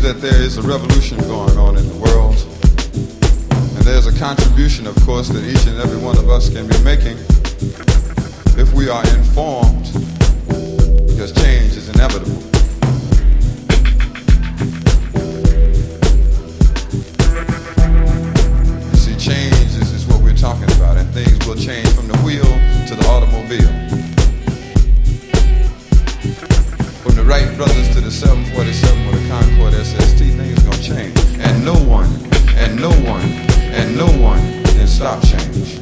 that there is a revolution going on in the world. And there's a contribution, of course, that each and every one of us can be making if we are informed, because change is inevitable. You see, change is what we're talking about, and things will change from the wheel to the automobile. From the Wright brothers to the 747 with a Concorde SST, things gonna change. And no one can stop change.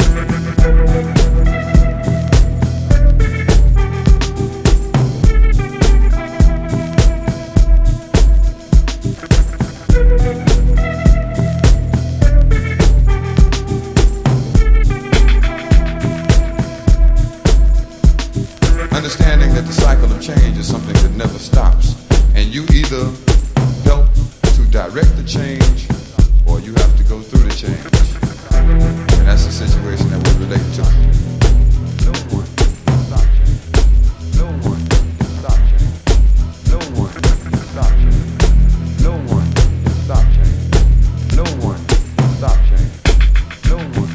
Understanding that the cycle of change is something that never stops, and you either help to direct the change or you have to go through the change. And that's the situation that we relate to. No one can stop change. No one can stop change. No one can stop change. No one can stop change. No one can stop change. No one.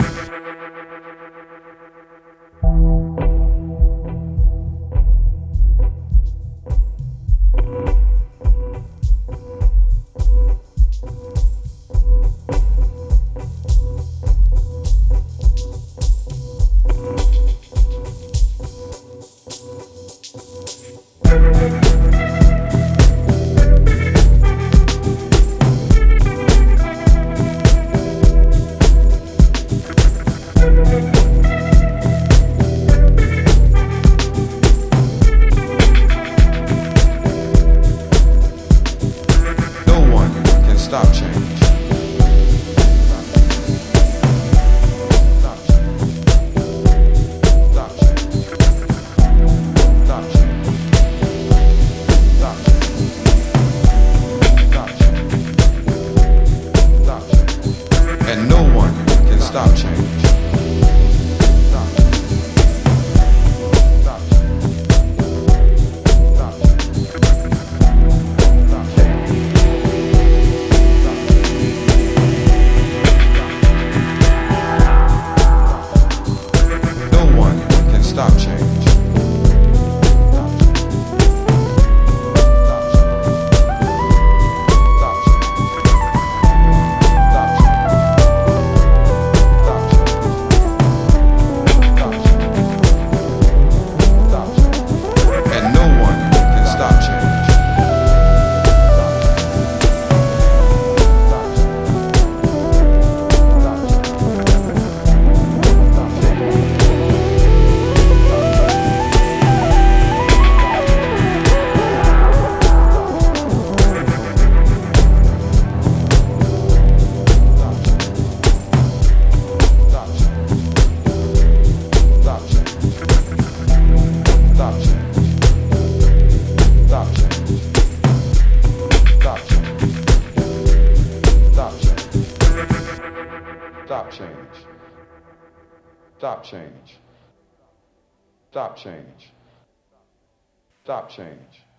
Stop change. Stop change. Stop change. Stop change. Stop change. Stop change. Stop change. And no one can stop change. Stop change. Stop change. Stop change. Stop change. Stop change. Stop change. Stop change. Stop change.